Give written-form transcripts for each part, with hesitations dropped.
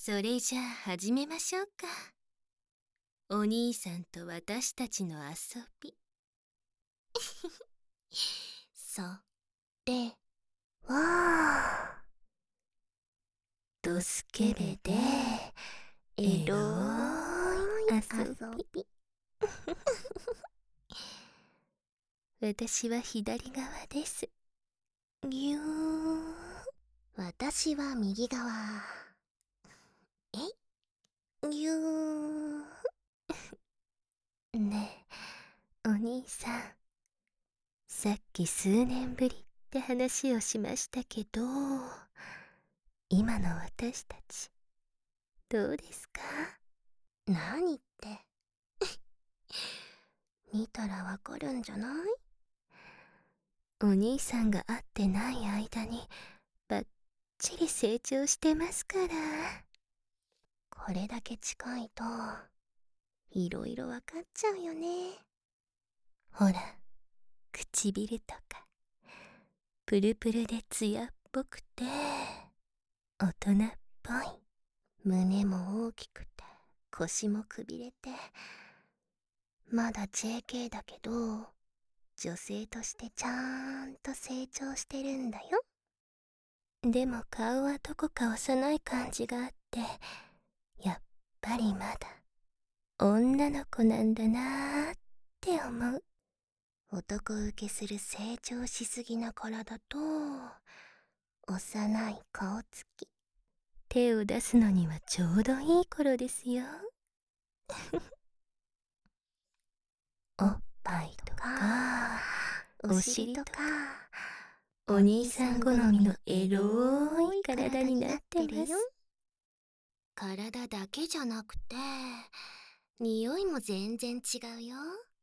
それじゃあ始めましょうか。お兄さんと私たちの遊び。それはドスケベでエロい遊び。私は左側です。ぎゅー。私は右側。ぎゅー。ねえ、お兄さん。さっき数年ぶりって話をしましたけど、今の私たち、どうですか？何って。見たらわかるんじゃない？お兄さんが会ってない間に、ばっちり成長してますから。これだけ近いと、いろいろわかっちゃうよね。ほら、唇とか、プルプルで艶っぽくて、大人っぽい。胸も大きくて、腰もくびれて、まだ JK だけど、女性としてちゃんと成長してるんだよ。でも顔はどこか幼い感じがあって、やっぱりまだ女の子なんだなーって思う。男受けする成長しすぎな体と、幼い顔つき。手を出すのにはちょうどいい頃ですよ。おっぱいとか、お尻とか、お兄さん好みのエロい体になってます。体だけじゃなくて、匂いも全然違うよ。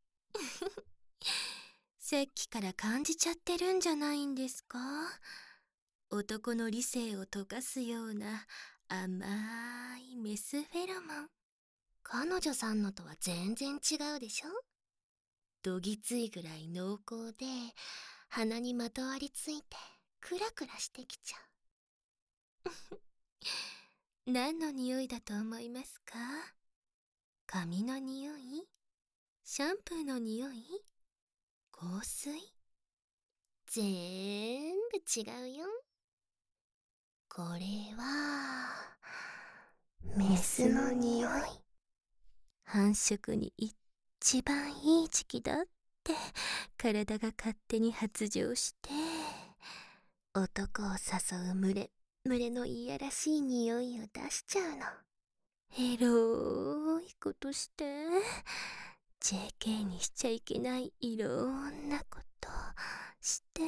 さっきから感じちゃってるんじゃないんですか？男の理性を溶かすような甘いメスフェロモン。彼女さんのとは全然違うでしょ？どぎついぐらい濃厚で、鼻にまとわりついてクラクラしてきちゃう。何の匂いだと思いますか？髪の匂い？シャンプーの匂い？香水？全部違うよ。これはメスの匂い。繁殖に一番いい時期だって体が勝手に発情して、男を誘う群れのいやらしい匂いを出しちゃうの。エロいことして、 JK にしちゃいけないいろんなことしてって。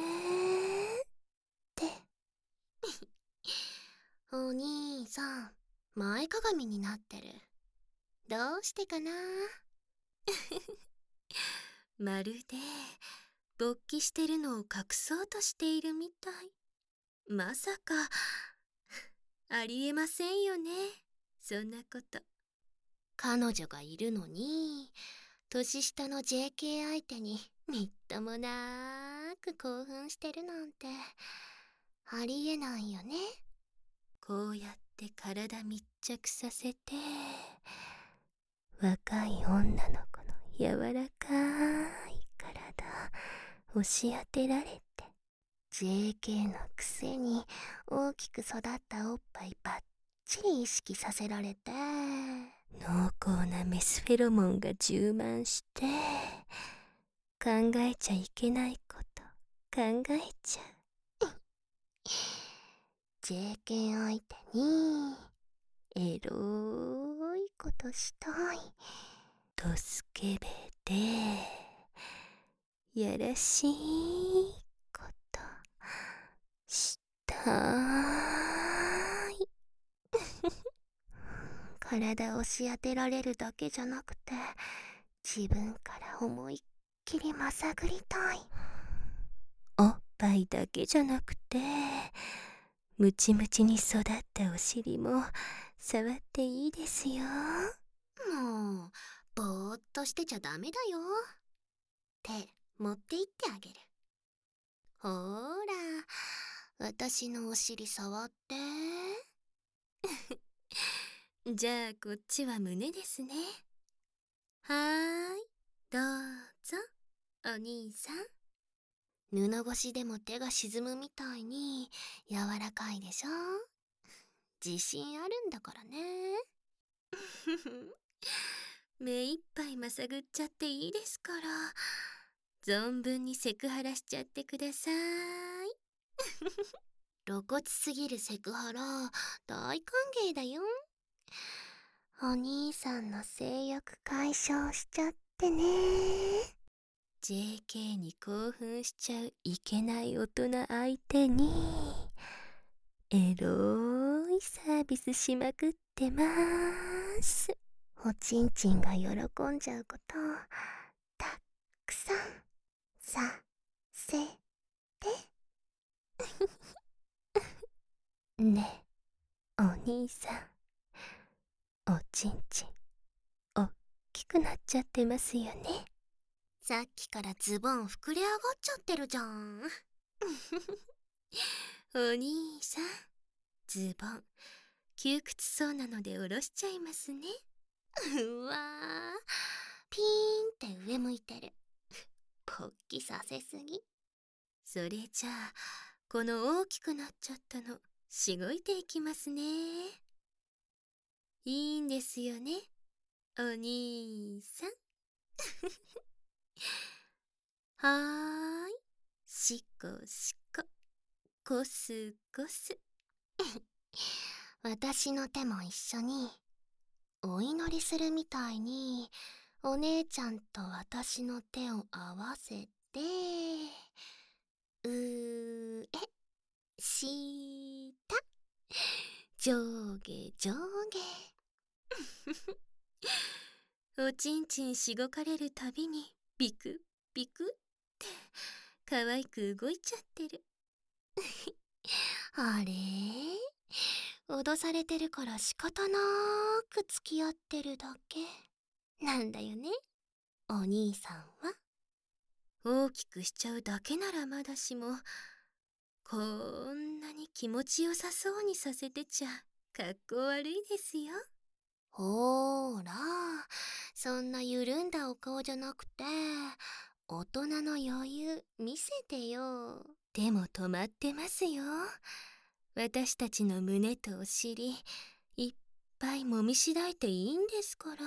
お兄さん、前かがみになってる。どうしてかな？まるで勃起してるのを隠そうとしているみたい。まさかありえませんよね、そんなこと。彼女がいるのに年下の JK 相手にみっともなーく興奮してるなんてありえないよね。こうやって体密着させて、若い女の子の柔らかい体押し当てられて、 JK のくせに大きく育ったおっぱいばっちり意識させられて、濃厚なメスフェロモンが充満して、考えちゃいけないこと考えちゃう。JK 相手にエロいことしたい。ドスケベでやらしいことしたい。体を押し当てられるだけじゃなくて、自分から思いっきりまさぐりたい。おっぱいだけじゃなくて、ムチムチに育ったお尻も触っていいですよ。もうぼーっとしてちゃダメだよ。手持って行ってあげる。ほーら、私のお尻触って。 じゃあこっちは胸ですね。はーい、どうぞ、お兄さん。布越しでも手が沈むみたいに柔らかいでしょ。自信あるんだからね。目いっぱいまさぐっちゃっていいですから、存分にセクハラしちゃってください。露骨すぎるセクハラ大歓迎だよ。お兄さんの性欲解消しちゃってね。 JK に興奮しちゃういけない大人相手にエロいサービスしまくってまーす。おちんちんが喜んじゃうことたくさんさせて。ねえ、お兄さん、おちんちんおっきくなっちゃってますよね。さっきからズボン膨れ上がっちゃってるじゃん。お兄さん、ズボン窮屈そうなので下ろしちゃいますね。うわー、ピーンって上向いてる。勃起させすぎ。それじゃあこの大きくなっちゃったのしごいていきますね。いいんですよね、お兄さん。はーい、しこしこ、こすこす。私の手も一緒にお祈りするみたいにお姉ちゃんと私の手を合わせて、上下上下上下。おちんちんしごかれるたびにビクビクって可愛く動いちゃってる。あれ、脅されてるから仕方なく付き合ってるだけなんだよね、お兄さんは。大きくしちゃうだけならまだしも、こんなに気持ちよさそうにさせてちゃかっこ悪いですよ。ほーら、そんな緩んだお顔じゃなくて大人の余裕見せてよ。でも止まってますよ、私たちの胸とお尻いっぱい揉みしだいていいんですから。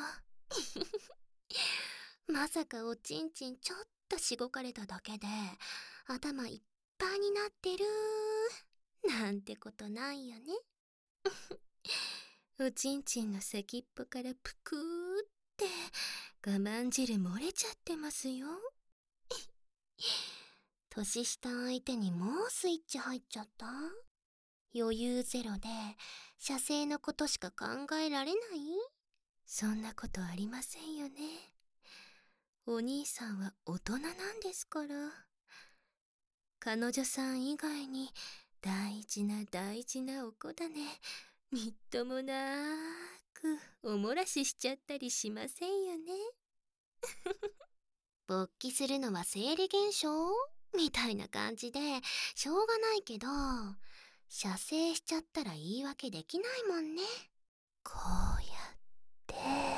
まさかおちんちんちょっとしごかれただけで頭いっぱいになってるなんてことないよね。おちんちんの先っぽからぷくーって我慢汁漏れちゃってますよ。年下相手にもうスイッチ入っちゃった。余裕ゼロで射精のことしか考えられない。そんなことありませんよね。お兄さんは大人なんですから。彼女さん以外に大事な大事なお子だねみっともなくおもらししちゃったりしませんよね。勃起するのは生理現象みたいな感じでしょうがないけど、射精しちゃったら言い訳できないもんね。こうやって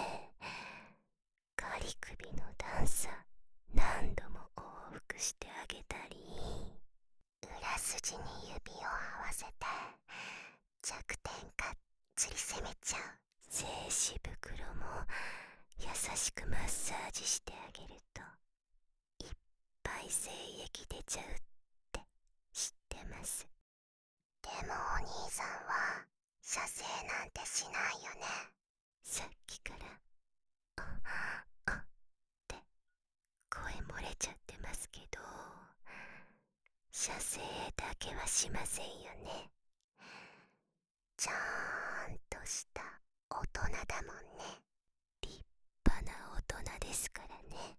ガリ首の段差何度も往復してあげたり、裏筋に指を合わせて弱点がっつり攻めちゃう。精子袋も優しくマッサージしてあげるといっぱい精液出ちゃうって知ってます。でもお兄さんは射精なんてしないよね。さっきからあって声漏れちゃってますけど、射精だけはしませんよね。ちゃんとした大人だもんね。立派な大人ですからね。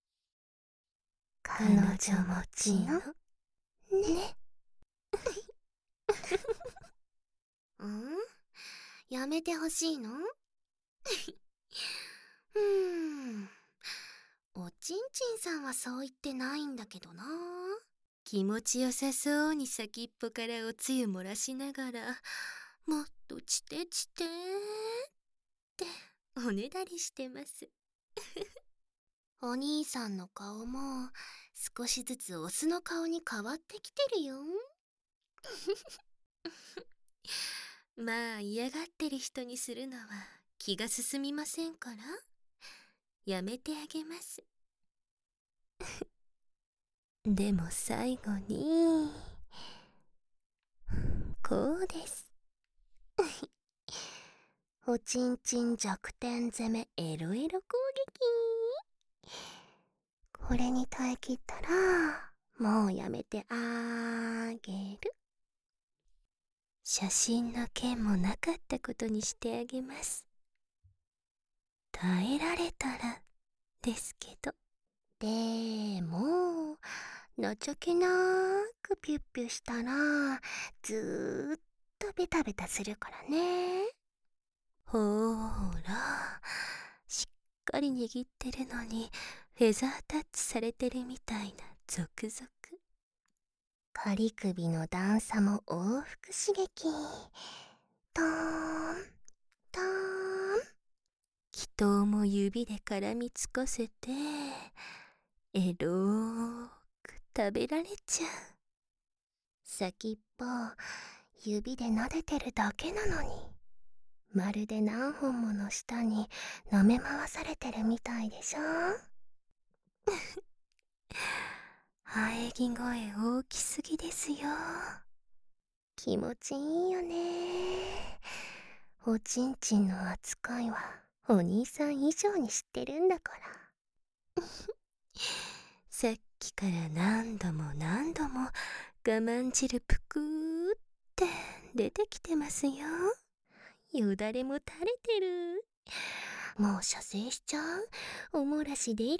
彼女持ちのね。ん？やめてほしいの？おちんちんさんはそう言ってないんだけどな。気持ちよさそうに先っぽからおつゆ漏らしながらもっとチテチテっっておねだりしてます。お兄さんの顔も少しずつオスの顔に変わってきてるよ。まあ嫌がってる人にするのは気が進みませんから、やめてあげます。でも最後にこうです。おちんちん弱点攻めエロエロ攻撃。これに耐え切ったらもうやめてあげる。写真の件もなかったことにしてあげます。耐えられたらですけど。でも情けなくピュッピュしたらずーっとベタベタするからね。ほーら、しっかり握ってるのにフェザータッチされてるみたいなゾクゾク。仮首の段差も往復刺激。トーントーン。祈祷も指で絡みつかせてエローく食べられちゃう。先っぽ指で撫でてるだけなのに、まるで何本もの舌に舐め回されてるみたいでしょ。喘ぎ声大きすぎですよ。気持ちいいよね。おちんちんの扱いはお兄さん以上に知ってるんだから。さっきから何度も何度も我慢汁ぷくーって出てきてますよ。よだれも垂れてる。もう射精しちゃう。おもらし出る。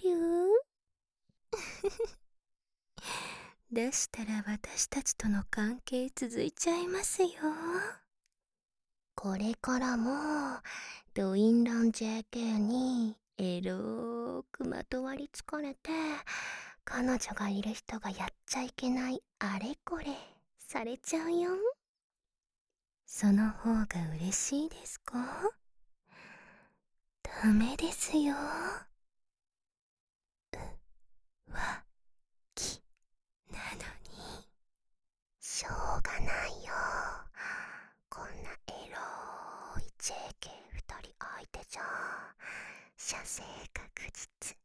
出したら私たちとの関係続いちゃいますよ。これからもドインラン JK にエローくまとわりつかれて、彼女がいる人がやっちゃいけないあれこれされちゃうよ。その方が嬉しいですか？ダメですよ。わきなのに。しょうがないよ。こんなエロい JK2 人相手じゃ射精確実。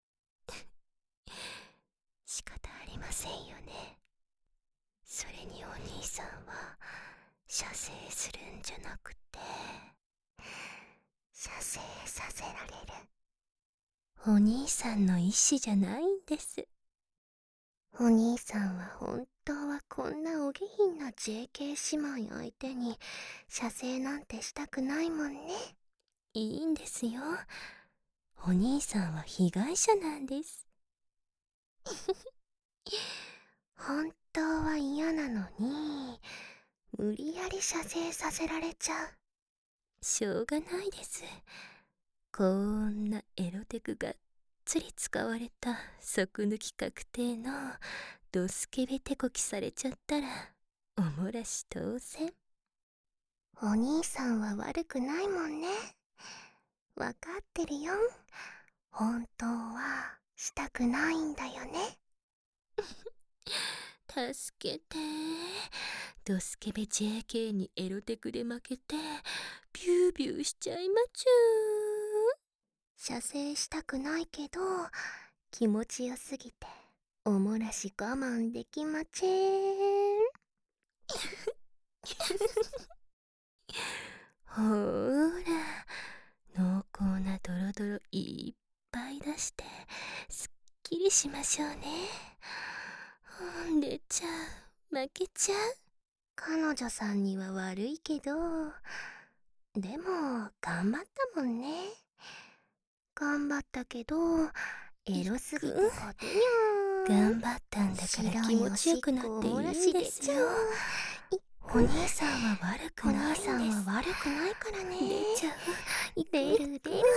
仕方ありませんよね。それにお兄さんは射精するんじゃなくて射精させられる。お兄さんの意思じゃないんです。お兄さんは本当はこんなお下品な JK 姉妹相手に射精なんてしたくないもんね。いいんですよ。お兄さんは被害者なんです。本当は嫌なのに無理やり射精させられちゃう。しょうがないです。こんなエロテクがっつり使われた即抜き確定のドスケベ手こきされちゃったらおもらし当然。お兄さんは悪くないもんね。わかってるよ。本当はしたくないんだよね。助けて。ドスケベ JK にエロテクで負けてビュービューしちゃいまちゅー。射精したくないけど気持ちよすぎておもらし我慢できまちぇん。ほーら、濃厚なドロドロいっぱい出してすっきりしましょうね。出ちゃう、負けちゃう。彼女さんには悪いけど、でも頑張ったもんね。頑張ったけどエロすぎて勝てにゃー。頑張ったんだから気持ちよくなっていいんですよ。お兄さんは悪くないんです。お兄さんは悪くないからね。出ちゃう。出る出る。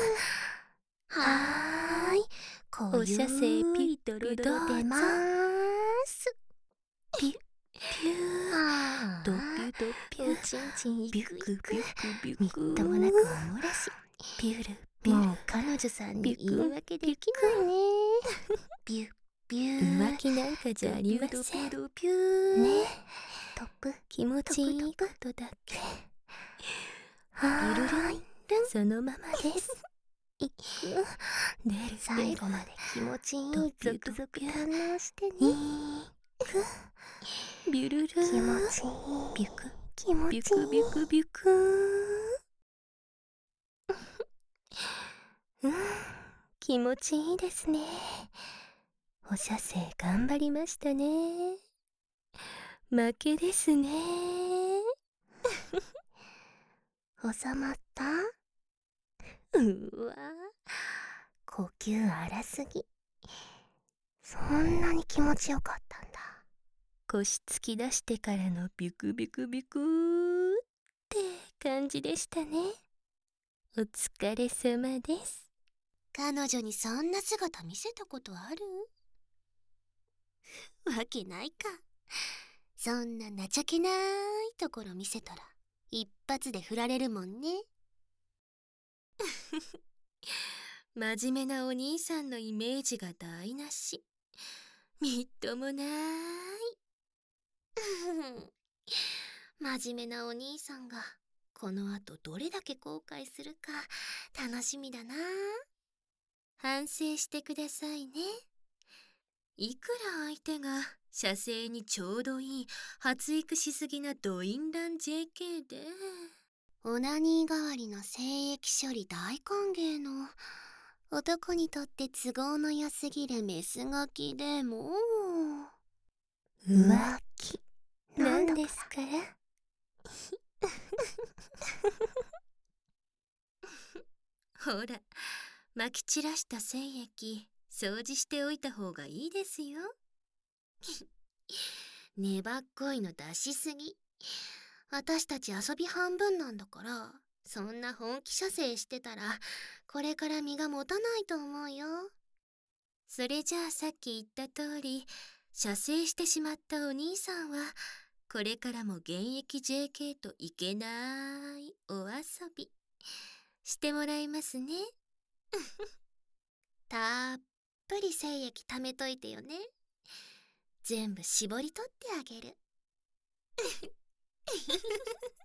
はーい。こういうお射精ピッドロドロ出まーす。ピュッピュー。ドピュドピュ。おちんちんいくいく。みっともなくおもらし。 ピュルピュル。もう彼女さんに言い訳できないね。ピュピュ浮気なんかじゃありません。ピュピュね。トップ気持ちいいことだけ。はーい。ゆるるんそのままです。いく出る最後まで気持ちいいゾクゾク堪能してね。いくビュルル気持ちいいビュク気持ちいいビュクビュクビュクうん気持ちいいですね。お射精頑張りましたね。負けですね。収まった？うわ呼吸荒すぎ。そんなに気持ちよかったんだ。腰突き出してからのビュクビュクビュクーって感じでしたね。お疲れ様です。彼女にそんな姿見せたことある？わけないか。そんな情けないところ見せたら一発で振られるもんね。真面目なお兄さんのイメージが台無し。みっともない。真面目なお兄さんがこの後どれだけ後悔するか楽しみだな。反省してくださいね。いくら相手が射精にちょうどいい発育しすぎなドインラン JK でオナニー代わりの精液処理大歓迎の男にとって都合の良すぎるメスガキでも浮気なんですからほら撒き散らした精液掃除しておいた方がいいですよ。粘っこいの出しすぎ。私たち遊び半分なんだからそんな本気射精してたらこれから身が持たないと思うよ。それじゃあさっき言った通り射精してしまったお兄さんはこれからも現役 JK といけないお遊びしてもらいますね。たっぷり精液貯めといてよね。全部絞り取ってあげる。